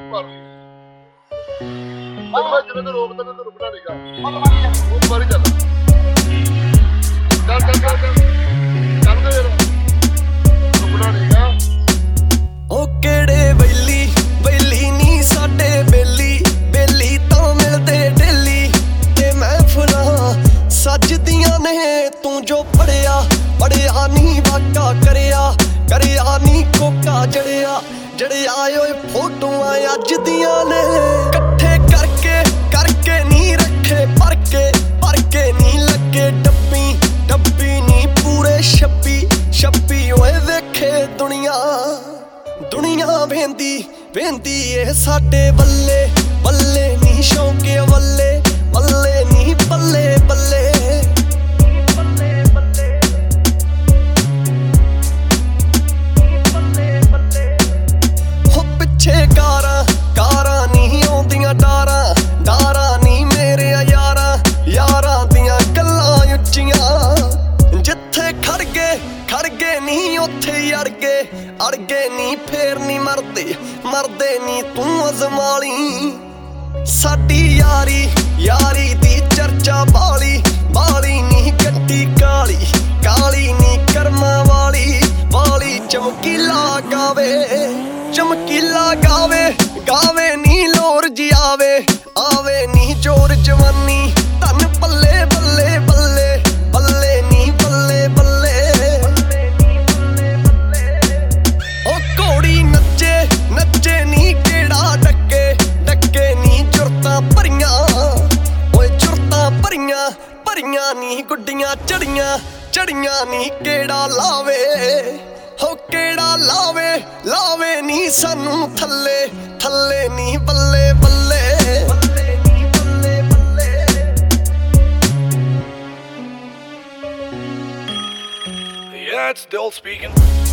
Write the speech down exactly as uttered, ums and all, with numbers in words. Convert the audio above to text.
ਮਾਰਦੀ ਮੈਂ ਜਿਵੇਂ ਤੇ ਰੋਕਦਾ ਮੈਂ ਤੈਨੂੰ ਰੁਕਣਾ ਨਹੀਂਗਾ ਉਹ ਮਾਰੀ ਚੱਲ ਚੱਲ ਚੱਲ ਚੱਲ ਚੱਲ ਦੇ ਯਾਰ ਰੁਕਣਾ ਨਹੀਂਗਾ। ਉਹ ਕਿਹੜੇ ਬੈਲੀ ਬੈਲੀ ਨੀ ਸਾਡੇ ਬੇਲੀ ਬੇਲੀ ਤਾਂ ਮਿਲਦੇ ਡੇਲੀ ਤੇ ਮਹਿਫਲਾਂ ਸੱਜਦੀਆਂ ਨੇ ਤੂੰ ਜੋ ਪੜਿਆ ਪੜਿਆ ਨੀ ਵਾਕਾ ਕਰਿਆ ਕਰਿਆ ਨੀ ਕੋਕਾ ਜੜਿਆ ਜੜਿਆ ਓਏ ਫੋਟੋਆਂ ਅੱਜ ਦੀਆਂ ਨੇ ਇਕੱਠੇ ਕਰਕੇ ਕਰਕੇ ਨੀ ਰੱਖੇ ਭਰ ਕੇ ਭਰ ਕੇ ਨੀ ਲੱਗੇ ਡੱਬੀ ਡੱਬੀ ਨੀ ਪੂਰੇ ਛੱਬੀ ਛੱਬੀ ਓਏ ਵੇਖੇ ਦੁਨੀਆ ਦੁਨੀਆ ਵੇਂਦੀ ਵੇਂਦੀ ਏ ਸਾਡੇ ਬੱਲੇ ਬੱਲੇ ਨੀ ਸ਼ੌਂਕੇ ਵੱਲੇ ਬੱਲੇ ਨੀ ਬੱਲੇ ਬੱਲੇ ਹੋ ਪਿੱਛੇ ਕਾਰਾਂ ਕਾਰਾਂ ਨੀ ਆਉਂਦੀਆਂ ਡਾਰਾਂ ਡਾਰਾਂ ਨੀ ਮੇਰੇ ਯਾਰਾਂ ਯਾਰਾਂ ਦੀਆਂ ਗੱਲਾਂ ਉੱਚੀਆਂ ਜਿੱਥੇ ਖੜ ਗਏ ਖੜ ਗਏ ਨੀ ਉੱਥੇ ਅੜ ਗਏ ਅੜ ਗਏ ਨੀ ਫੇਰ ਨੀ ਮਰਦੇ ਮਰਦੇ ਨੀ ਤੂੰ ਅਜ਼ਮਾਲੀ ਸਾਡੀ ਯਾਰੀ ਯਾਰੀ ਦੀ ਚਰਚਾ ਬਾਲੀ ਬਾਲੀ ਨੀ ਗੱਡੀ ਕਾਲੀ ਕਾਲੀ ਨੀ ਕਰਮਾਂ ਵਾਲੀ ਵਾਲੀ ਚਮਕੀਲਾ ਗਾਵੇ ਚਮਕੀਲਾ ਗਾਵੇ ਗਾਵੇ ਨੀ ਲੋਰ ਜੀ ਆਵੇ ਆਵੇ ਨੀ ਜੋਰ ਜਵਾਨੀ ਧਨ ਬੱਲੇ ਬੱਲੇ ਬੱਲੇ ਬੱਲੇ ਨੀ ਬੱਲੇ ਬੱਲੇ ਉਹ ਘੋੜੀ ਨੱਚੇ ਨੱਚੇ ਨੀ ਕਿਹੜਾ ਡੱਕੇ ਡੱਕੇ ਨੀ ਜੁਰਤਾਂ ਭਰੀਆਂ ਓਏ ਜੁਰਤਾਂ ਭਰੀਆਂ ਭਰੀਆਂ ਨੀ ਗੁੱਡੀਆਂ ਚੜੀਆਂ ਚੜੀਆਂ ਨੀ ਕਿਹੜਾ ਲਾਵੇ ਹੋ ਕਿਹੜਾ ਲਾਵੇ ਲਾਵੇ ਨੀ ਸਾਨੂੰ ਥੱਲੇ ਥੱਲੇ ਨੀ ਬੱਲੇ ਬੱਲੇ ਬੱਲੇ ਨੀ ਬੱਲੇ ਬੱਲੇ Yeah, it's Dill speaking.